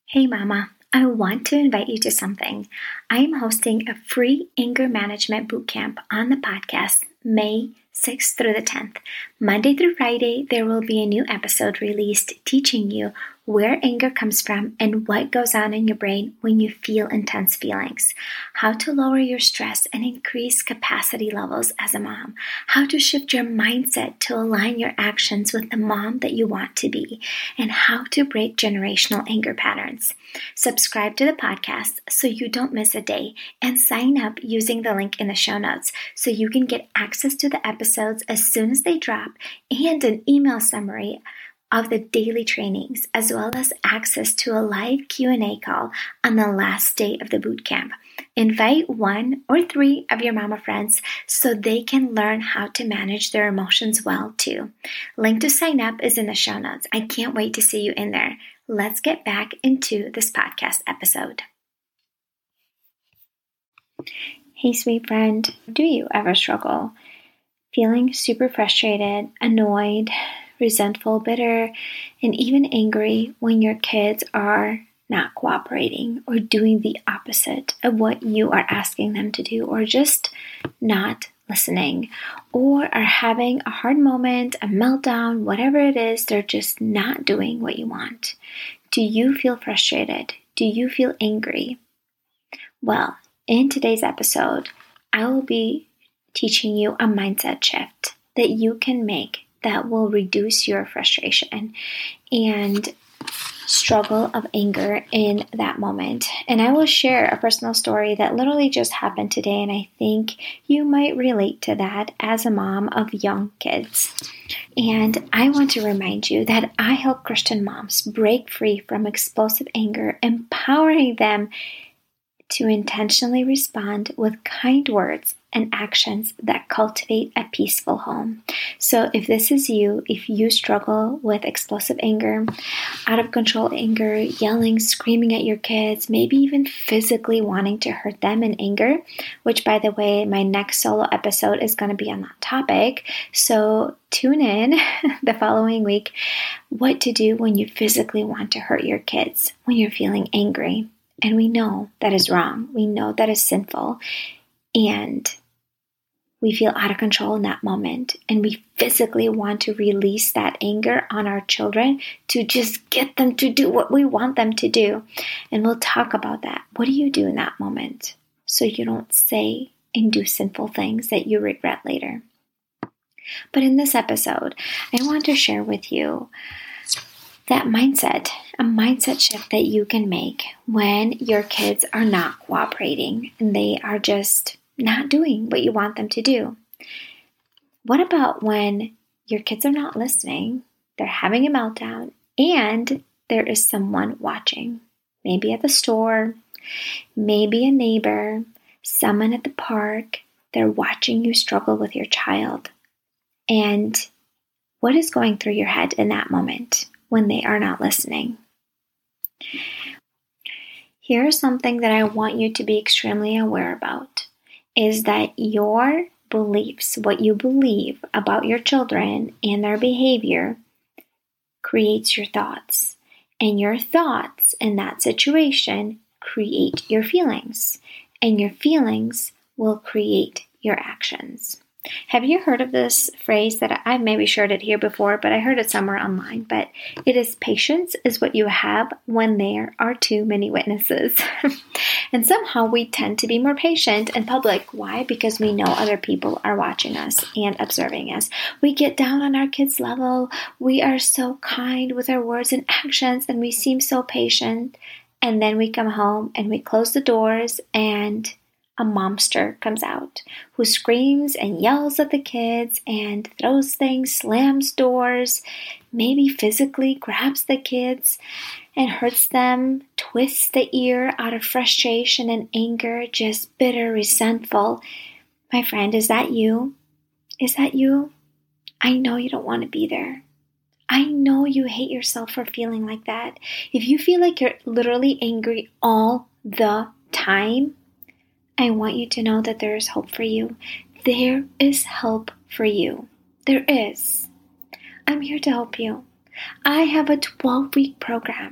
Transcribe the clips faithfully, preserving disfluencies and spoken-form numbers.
Hey Mama, I want to invite you to something. I am hosting a free anger management bootcamp on the podcast May sixth through the tenth. Monday through Friday, there will be a new episode released teaching you where anger comes from and what goes on in your brain when you feel intense feelings, how to lower your stress and increase capacity levels as a mom, how to shift your mindset to align your actions with the mom that you want to be, and how to break generational anger patterns. Subscribe to the podcast so you don't miss a day, and sign up using the link in the show notes so you can get access to the episodes as soon as they drop and an email summary of the daily trainings, as well as access to a live Q and A call on the last day of the bootcamp. Invite one or three of your mama friends so they can learn how to manage their emotions well too. Link to sign up is in the show notes. I can't wait to see you in there. Let's get back into this podcast episode. Hey sweet friend, do you ever struggle feeling super frustrated, annoyed, resentful, bitter, and even angry when your kids are not cooperating or doing the opposite of what you are asking them to do, or just not listening, or are having a hard moment, a meltdown, whatever it is, they're just not doing what you want? Do you feel frustrated? Do you feel angry? Well, in today's episode, I will be teaching you a mindset shift that you can make that will reduce your frustration and struggle of anger in that moment. And I will share a personal story that literally just happened today, and I think you might relate to that as a mom of young kids. And I want to remind you that I help Christian moms break free from explosive anger, empowering them to intentionally respond with kind words and actions that cultivate a peaceful home. So if this is you, if you struggle with explosive anger, out of control anger, yelling, screaming at your kids, maybe even physically wanting to hurt them in anger, which by the way, my next solo episode is going to be on that topic. So tune in the following week, what to do when you physically want to hurt your kids, when you're feeling angry. And we know that is wrong. We know that is sinful. And we feel out of control in that moment. And we physically want to release that anger on our children to just get them to do what we want them to do. And we'll talk about that. What do you do in that moment so you don't say and do sinful things that you regret later? But in this episode, I want to share with you that mindset, a mindset shift that you can make when your kids are not cooperating and they are just not doing what you want them to do. What about when your kids are not listening, they're having a meltdown, and there is someone watching? Maybe at the store, maybe a neighbor, someone at the park, they're watching you struggle with your child. And what is going through your head in that moment when they are not listening? Here's something that I want you to be extremely aware about, is that your beliefs, what you believe about your children and their behavior, creates your thoughts. And your thoughts in that situation create your feelings. And your feelings will create your actions. Have you heard of this phrase that I've maybe shared it here before, but I heard it somewhere online, but it is patience is what you have when there are too many witnesses. And somehow we tend to be more patient in public. Why? Because we know other people are watching us and observing us. We get down on our kids' level. We are so kind with our words and actions, and we seem so patient. And then we come home and we close the doors, and a momster comes out who screams and yells at the kids and throws things, slams doors, maybe physically grabs the kids and hurts them, twists the ear out of frustration and anger, just bitter, resentful. My friend, is that you? Is that you? I know you don't want to be there. I know you hate yourself for feeling like that. If you feel like you're literally angry all the time, I want you to know that there is hope for you. There is help for you. There is. I'm here to help you. I have a twelve-week program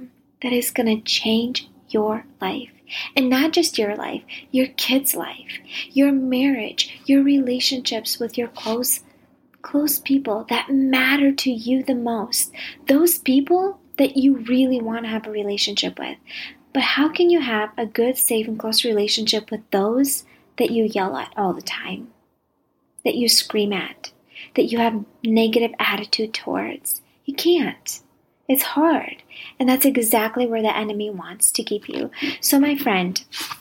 that is going to change your life. And not just your life, your kids' life, your marriage, your relationships with your close, close people that matter to you the most. Those people that you really want to have a relationship with. But how can you have a good, safe, and close relationship with those that you yell at all the time, that you scream at, that you have negative attitude towards? You can't. It's hard. And that's exactly where the enemy wants to keep you. So my friend,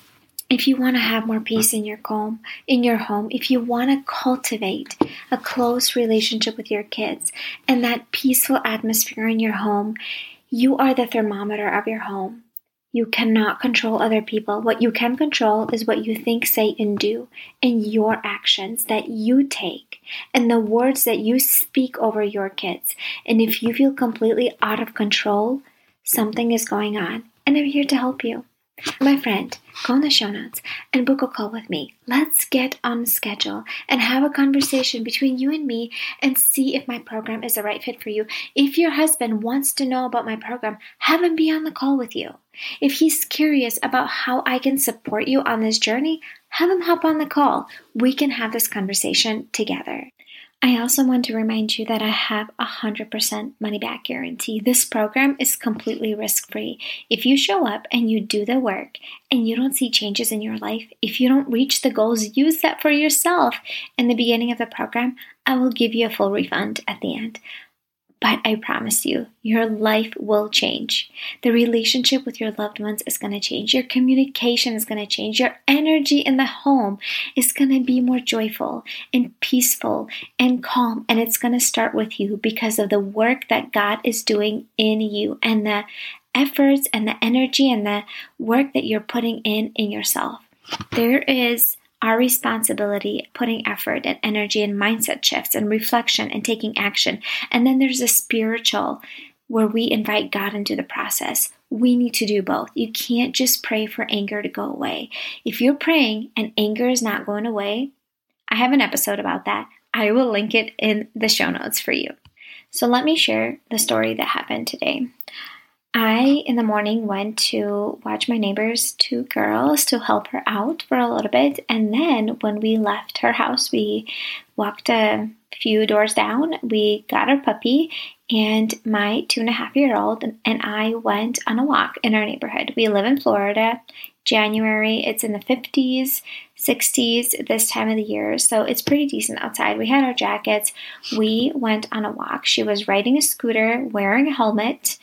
if you want to have more peace in your home, in your home, if you want to cultivate a close relationship with your kids and that peaceful atmosphere in your home, you are the thermometer of your home. You cannot control other people. What you can control is what you think, say, and do, and your actions that you take, and the words that you speak over your kids. And if you feel completely out of control, something is going on, and I'm here to help you. My friend, go in the show notes and book a call with me. Let's get on the schedule and have a conversation between you and me and see if my program is the right fit for you. If your husband wants to know about my program, have him be on the call with you. If he's curious about how I can support you on this journey, have him hop on the call. We can have this conversation together. I also want to remind you that I have a one hundred percent money back guarantee. This program is completely risk-free. If you show up and you do the work and you don't see changes in your life, if you don't reach the goals you set for yourself in the beginning of the program, I will give you a full refund at the end. But I promise you, your life will change. The relationship with your loved ones is going to change. Your communication is going to change. Your energy in the home is going to be more joyful and peaceful and calm. And it's going to start with you because of the work that God is doing in you and the efforts and the energy and the work that you're putting in in yourself. There is our responsibility, putting effort and energy and mindset shifts and reflection and taking action. And then there's a spiritual where we invite God into the process. We need to do both. You can't just pray for anger to go away. If you're praying and anger is not going away, I have an episode about that. I will link it in the show notes for you. So let me share the story that happened today. I, in the morning, went to watch my neighbor's two girls to help her out for a little bit. And then when we left her house, we walked a few doors down. We got our puppy and my two and a half year old and I went on a walk in our neighborhood. We live in Florida. January, it's in the fifties, sixties this time of the year. So it's pretty decent outside. We had our jackets. We went on a walk. She was riding a scooter, wearing a helmet,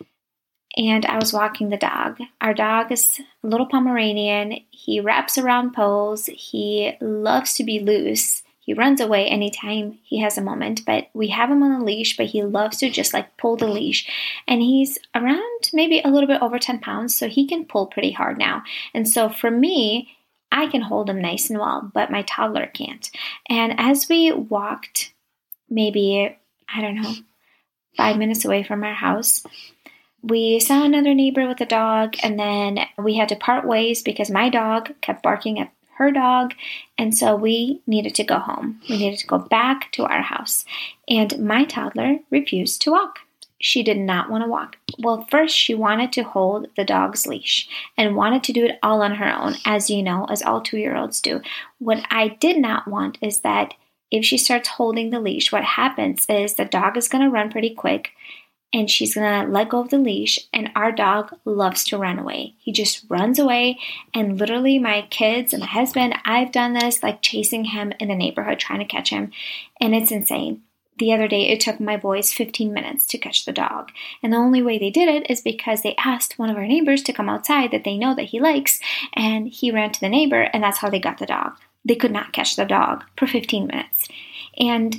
and I was walking the dog. Our dog is a little Pomeranian. He wraps around poles. He loves to be loose. He runs away anytime he has a moment, but we have him on a leash, but he loves to just like pull the leash. And he's around maybe a little bit over ten pounds, so he can pull pretty hard now. And so for me, I can hold him nice and well, but my toddler can't. And as we walked maybe, I don't know, five minutes away from our house, we saw another neighbor with a dog, and then we had to part ways because my dog kept barking at her dog, and so we needed to go home. We needed to go back to our house, and my toddler refused to walk. She did not want to walk. Well, first she wanted to hold the dog's leash and wanted to do it all on her own, as you know, as all two-year-olds do. What I did not want is that if she starts holding the leash, what happens is the dog is going to run pretty quick, and she's going to let go of the leash, and our dog loves to run away. He just runs away, and literally my kids and my husband, I've done this, like chasing him in the neighborhood, trying to catch him, and it's insane. The other day, it took my boys fifteen minutes to catch the dog, and the only way they did it is because they asked one of our neighbors to come outside that they know that he likes, and he ran to the neighbor, and that's how they got the dog. They could not catch the dog for fifteen minutes, and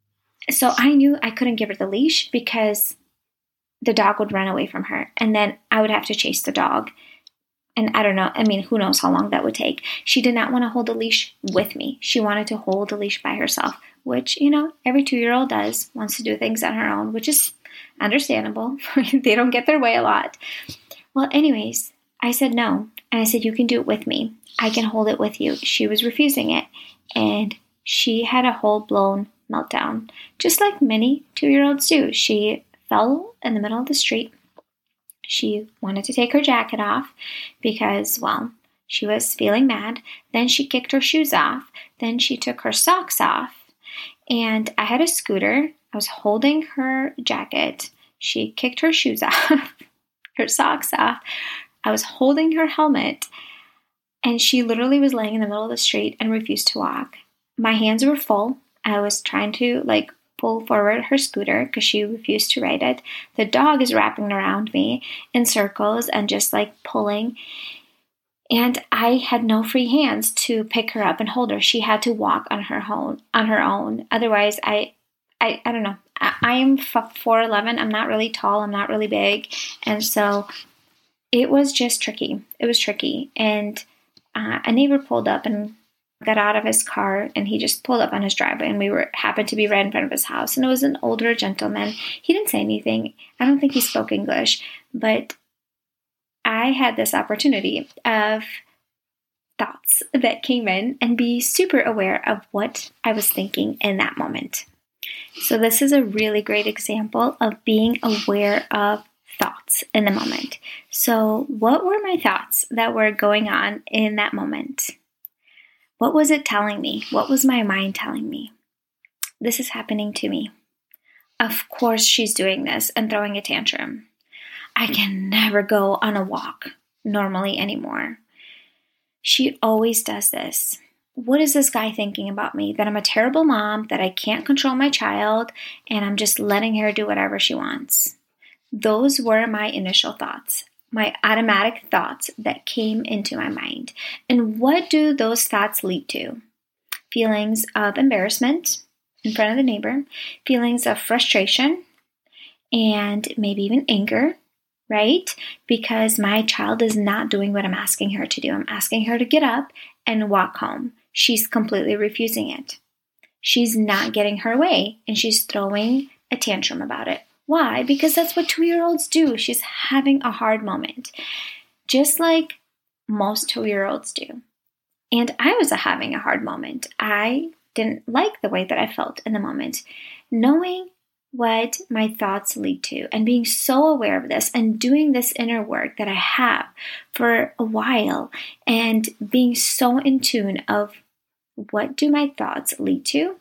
so I knew I couldn't give her the leash because the dog would run away from her, and then I would have to chase the dog. And I don't know, I mean, who knows how long that would take. She did not want to hold the leash with me. She wanted to hold the leash by herself, which, you know, every two-year-old does, wants to do things on her own, which is understandable. They don't get their way a lot. Well, anyways, I said no, and I said, you can do it with me. I can hold it with you. She was refusing it, and she had a whole-blown meltdown, just like many two-year-olds do. She fell in the middle of the street, She wanted to take her jacket off because, well, she was feeling mad. Then she kicked her shoes off. Then she took her socks off. And I had a scooter. I was holding her jacket. She kicked her shoes off, her socks off. I was holding her helmet. And she literally was laying in the middle of the street and refused to walk. My hands were full. I was trying to, like, pull forward her scooter because she refused to ride it. The dog is wrapping around me in circles and just like pulling. And I had no free hands to pick her up and hold her. She had to walk on her own. On her own. Otherwise, I, I, I don't know. I, I am four eleven. I'm not really tall. I'm not really big, and so it was just tricky. It was tricky. And uh, a neighbor pulled up and got out of his car, and he just pulled up on his driveway, and we were happened to be right in front of his house, and it was an older gentleman. He didn't say anything. I don't think he spoke English, but I had this opportunity of thoughts that came in and be super aware of what I was thinking in that moment. So this is a really great example of being aware of thoughts in the moment. So what were my thoughts that were going on in that moment? What was it telling me? What was my mind telling me? This is happening to me. Of course she's doing this and throwing a tantrum. I can never go on a walk normally anymore. She always does this. What is this guy thinking about me? That I'm a terrible mom, that I can't control my child, and I'm just letting her do whatever she wants. Those were my initial thoughts. My automatic thoughts that came into my mind. And what do those thoughts lead to? Feelings of embarrassment in front of the neighbor, feelings of frustration, and maybe even anger, right? Because my child is not doing what I'm asking her to do. I'm asking her to get up and walk home. She's completely refusing it. She's not getting her way, and she's throwing a tantrum about it. Why? Because that's what two-year-olds do. She's having a hard moment, just like most two-year-olds do. And I was having a hard moment. I didn't like the way that I felt in the moment. Knowing what my thoughts lead to and being so aware of this and doing this inner work that I have for a while and being so in tune of what do my thoughts lead to,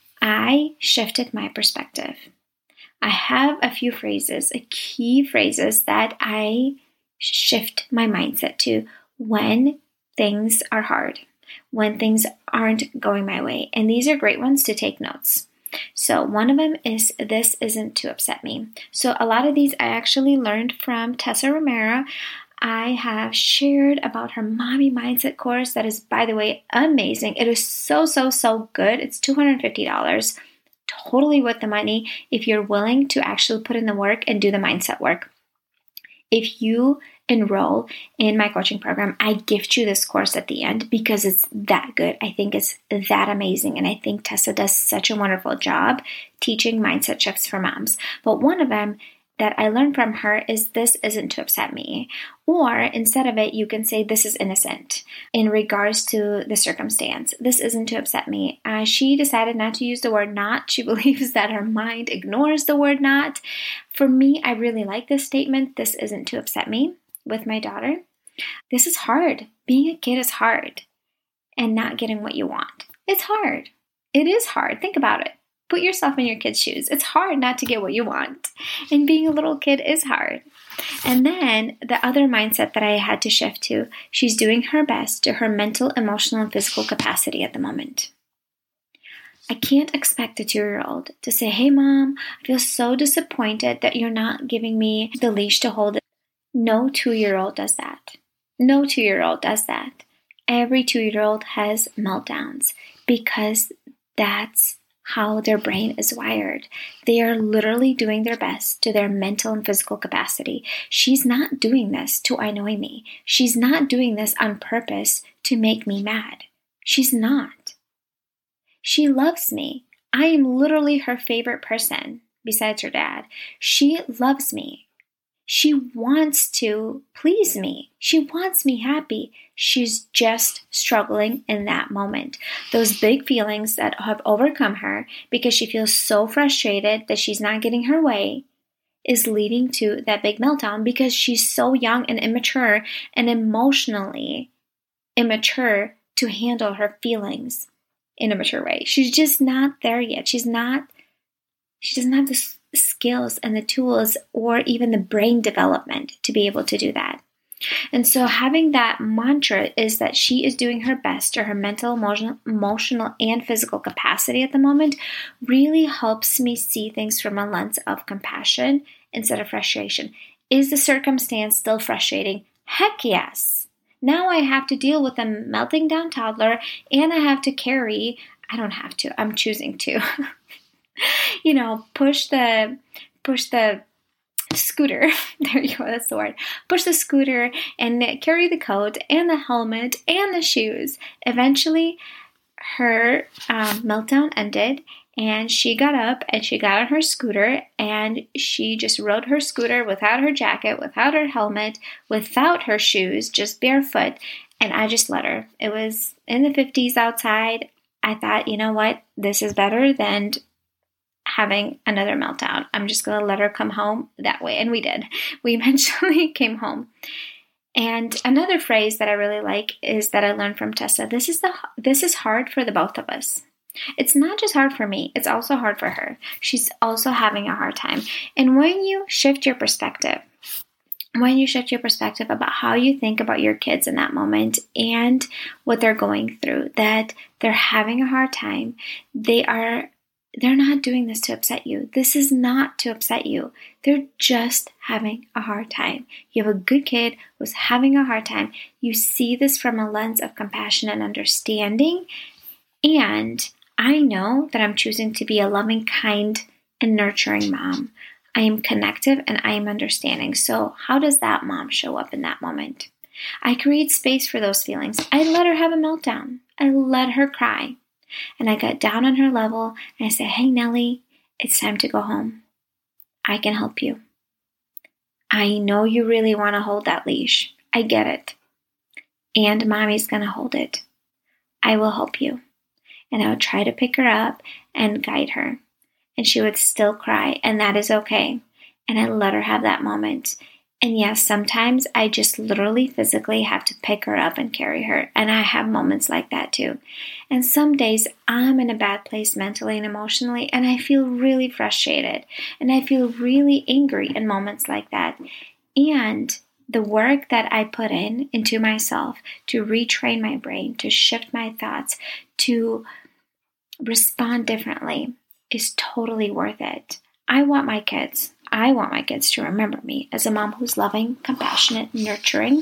I shifted my perspective. I have a few phrases, a key phrases that I shift my mindset to when things are hard, when things aren't going my way. And these are great ones to take notes. So one of them is, this isn't to upset me. So a lot of these I actually learned from Tessa Romero. I have shared about her Mommy Mindset course that is, by the way, amazing. It is so, so, so good. It's two hundred fifty dollars. Totally worth the money if you're willing to actually put in the work and do the mindset work. If you enroll in my coaching program, I gift you this course at the end because it's that good. I think it's that amazing. And I think Tessa does such a wonderful job teaching mindset shifts for moms. But one of them that I learned from her is, this isn't to upset me. Or instead of it, you can say, this is innocent in regards to the circumstance. This isn't to upset me. Uh, she decided not to use the word not. She believes that her mind ignores the word not. For me, I really like this statement, this isn't to upset me, with my daughter. This is hard. Being a kid is hard. And not getting what you want. It's hard. It is hard. Think about it. Put yourself in your kid's shoes. It's hard not to get what you want. And being a little kid is hard. And then the other mindset that I had to shift to, she's doing her best to her mental, emotional, and physical capacity at the moment. I can't expect a two-year-old to say, hey, Mom, I feel so disappointed that you're not giving me the leash to hold it. No two-year-old does that. No two-year-old does that. Every two-year-old has meltdowns because that's how their brain is wired. They are literally doing their best to their mental and physical capacity. She's not doing this to annoy me. She's not doing this on purpose to make me mad. She's not. She loves me. I am literally her favorite person besides her dad. She loves me. She wants to please me. She wants me happy. She's just struggling in that moment. Those big feelings that have overcome her because she feels so frustrated that she's not getting her way is leading to that big meltdown because she's so young and immature and emotionally immature to handle her feelings in a mature way. She's just not there yet. She's not, she doesn't have the skills and the tools or even the brain development to be able to do that. And so having that mantra is that she is doing her best to her mental, emotional, emotional, and physical capacity at the moment really helps me see things from a lens of compassion instead of frustration. Is the circumstance still frustrating? Heck yes. Now I have to deal with a melting down toddler and I have to carry, I don't have to, I'm choosing to, you know, push the, push the, scooter, there you go, that's the word, push the scooter and carry the coat and the helmet and the shoes. Eventually, her um, meltdown ended and she got up and she got on her scooter and she just rode her scooter without her jacket, without her helmet, without her shoes, just barefoot. And I just let her. It was in the fifties outside. I thought, you know what, this is better than having another meltdown. I'm just going to let her come home that way. And we did. We eventually came home. And another phrase that I really like is that I learned from Tessa. This is the this is hard for the both of us. It's not just hard for me. It's also hard for her. She's also having a hard time. And when you shift your perspective, when you shift your perspective about how you think about your kids in that moment and what they're going through, that they're having a hard time, they are They're not doing this to upset you. This is not to upset you. They're just having a hard time. You have a good kid who's having a hard time. You see this from a lens of compassion and understanding. And I know that I'm choosing to be a loving, kind, and nurturing mom. I am connective and I am understanding. So how does that mom show up in that moment? I create space for those feelings. I let her have a meltdown. I let her cry. And I got down on her level and I said, hey, Nellie, it's time to go home. I can help you. I know you really want to hold that leash. I get it. And mommy's going to hold it. I will help you. And I would try to pick her up and guide her. And she would still cry, and that is okay. And I let her have that moment. And yes, sometimes I just literally physically have to pick her up and carry her. And I have moments like that too. And some days I'm in a bad place mentally and emotionally, and I feel really frustrated. And I feel really angry in moments like that. And the work that I put in into myself to retrain my brain, to shift my thoughts, to respond differently is totally worth it. I want my kids I want my kids to remember me as a mom who's loving, compassionate, nurturing,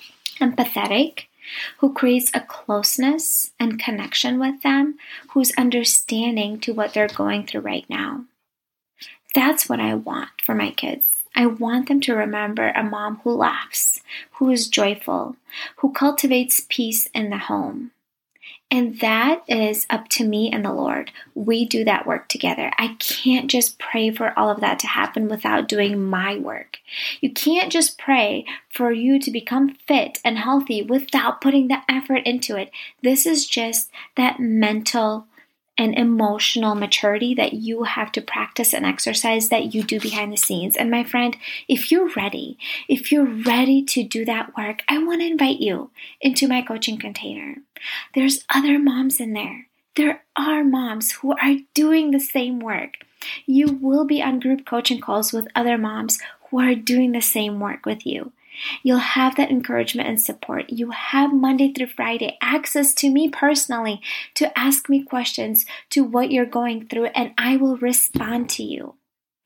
empathetic, who creates a closeness and connection with them, who's understanding to what they're going through right now. That's what I want for my kids. I want them to remember a mom who laughs, who is joyful, who cultivates peace in the home. And that is up to me and the Lord. We do that work together. I can't just pray for all of that to happen without doing my work. You can't just pray for you to become fit and healthy without putting the effort into it. This is just that mental and emotional maturity that you have to practice and exercise that you do behind the scenes. And my friend, if you're ready, if you're ready to do that work, I want to invite you into my coaching container. There's other moms in there. There are moms who are doing the same work. You will be on group coaching calls with other moms who are doing the same work with you. You'll have that encouragement and support. You have Monday through Friday access to me personally to ask me questions to what you're going through, and I will respond to you.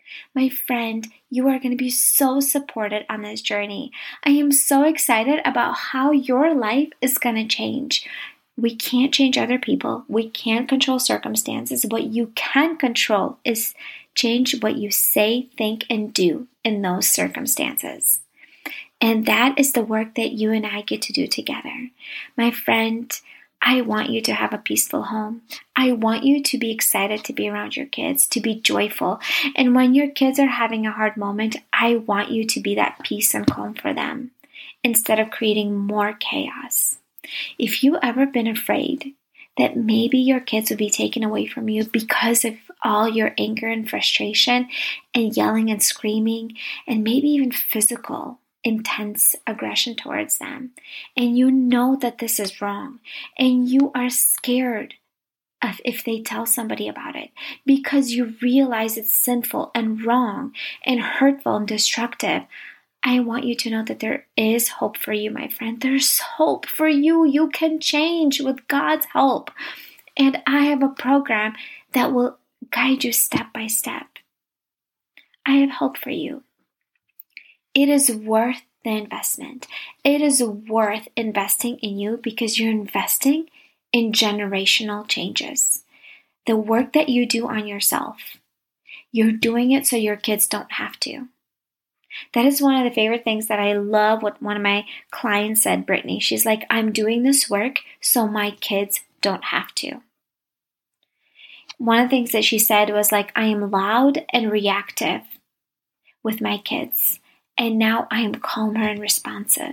My friend, you are going to be so supported on this journey. I am so excited about how your life is going to change. We can't change other people. We can't control circumstances. What you can control is change what you say, think, and do in those circumstances. And that is the work that you and I get to do together. My friend, I want you to have a peaceful home. I want you to be excited to be around your kids, to be joyful. And when your kids are having a hard moment, I want you to be that peace and calm for them instead of creating more chaos. If you ever been afraid that maybe your kids will be taken away from you because of all your anger and frustration and yelling and screaming and maybe even physical intense aggression towards them. And you know that this is wrong and you are scared of if they tell somebody about it because you realize it's sinful and wrong and hurtful and destructive. I want you to know that there is hope for you, my friend. There's hope for you. You can change with God's help. And I have a program that will guide you step by step. I have hope for you. It is worth the investment. It is worth investing in you because you're investing in generational changes. The work that you do on yourself, you're doing it so your kids don't have to. That is one of the favorite things that I love what one of my clients said, Brittany. She's like, I'm doing this work so my kids don't have to. One of the things that she said was like, I am loud and reactive with my kids, and now I am calmer and responsive.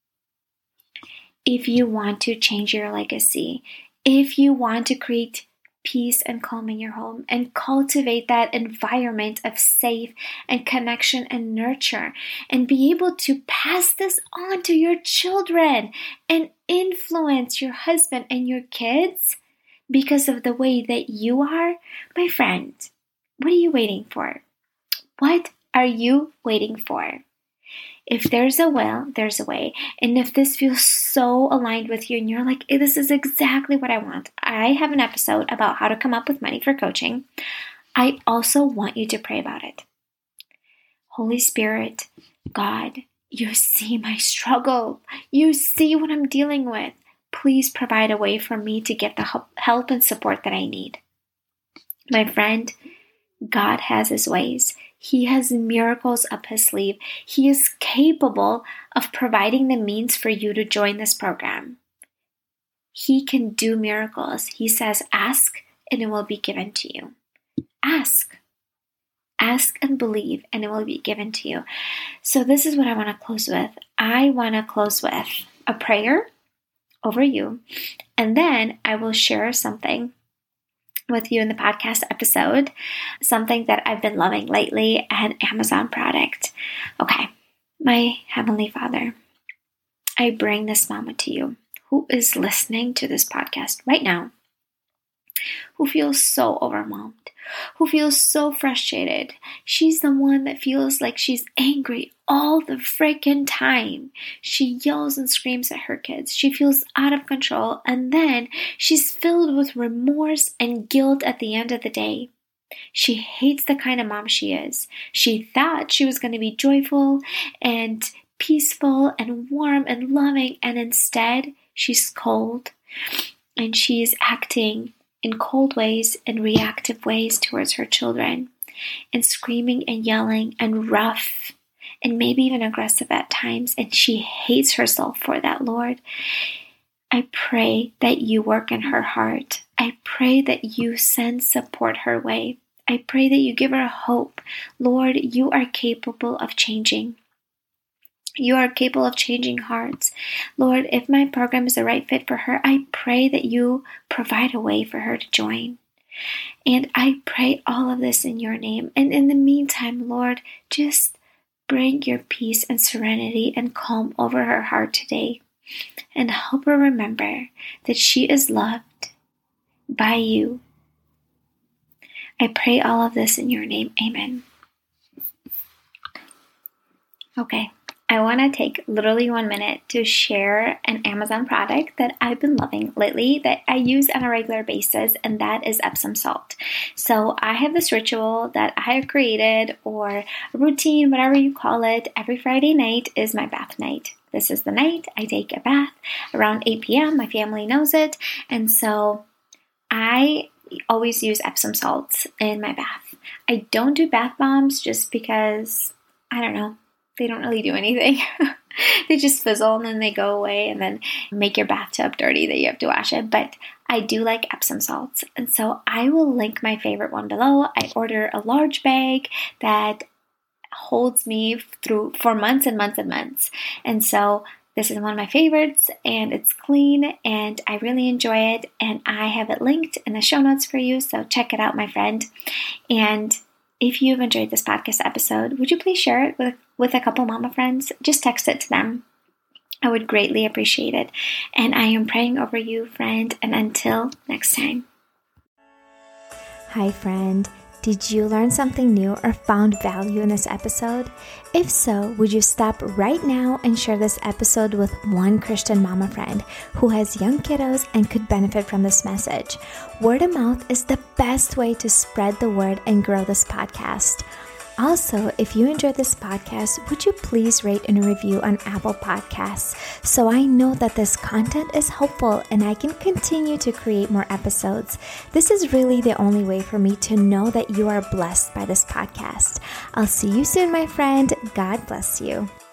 If you want to change your legacy, if you want to create peace and calm in your home and cultivate that environment of safe and connection and nurture and be able to pass this on to your children and influence your husband and your kids because of the way that you are, my friend, what are you waiting for? What are you waiting for? If there's a will, there's a way. And if this feels so aligned with you and you're like, hey, this is exactly what I want. I have an episode about how to come up with money for coaching. I also want you to pray about it. Holy Spirit, God, you see my struggle. You see what I'm dealing with. Please provide a way for me to get the help and support that I need. My friend, God has his ways. He has miracles up his sleeve. He is capable of providing the means for you to join this program. He can do miracles. He says, ask and it will be given to you. Ask. Ask and believe and it will be given to you. So this is what I want to close with. I want to close with a prayer over you. And then I will share something with you in the podcast episode, something that I've been loving lately, an Amazon product. Okay, my Heavenly Father, I bring this mama to you who is listening to this podcast right now, who feels so overwhelmed, who feels so frustrated. She's the one that feels like she's angry all the freaking time. She yells and screams at her kids. She feels out of control. And then she's filled with remorse and guilt at the end of the day. She hates the kind of mom she is. She thought she was going to be joyful and peaceful and warm and loving. And instead, she's cold and she's acting in cold ways and reactive ways towards her children, and screaming and yelling and rough and maybe even aggressive at times, and she hates herself for that, Lord. I pray that you work in her heart. I pray that you send support her way. I pray that you give her hope. Lord, you are capable of changing. You are capable of changing hearts. Lord, if my program is the right fit for her, I pray that you provide a way for her to join. And I pray all of this in your name. And in the meantime, Lord, just bring your peace and serenity and calm over her heart today. And help her remember that she is loved by you. I pray all of this in your name. Amen. Okay. I want to take literally one minute to share an Amazon product that I've been loving lately that I use on a regular basis, and that is Epsom salt. So I have this ritual that I have created, or a routine, whatever you call it. Every Friday night is my bath night. This is the night I take a bath around eight p.m. My family knows it. And so I always use Epsom salts in my bath. I don't do bath bombs just because, I don't know, they don't really do anything. They just fizzle and then they go away and then make your bathtub dirty that you have to wash it. But I do like Epsom salts. And so I will link my favorite one below. I order a large bag that holds me through for months and months and months. And so This is one of my favorites, and it's clean, and I really enjoy it, and I have it linked in the show notes for you, so check it out, my friend. And if you've enjoyed this podcast episode, would you please share it with, with a couple mama friends? Just text it to them. I would greatly appreciate it. And I am praying over you, friend, and until next time. Hi, friend. Did you learn something new or found value in this episode? If so, would you stop right now and share this episode with one Christian mama friend who has young kiddos and could benefit from this message? Word of mouth is the best way to spread the word and grow this podcast. Also, if you enjoyed this podcast, would you please rate and review on Apple Podcasts so I know that this content is helpful and I can continue to create more episodes. This is really the only way for me to know that you are blessed by this podcast. I'll see you soon, my friend. God bless you.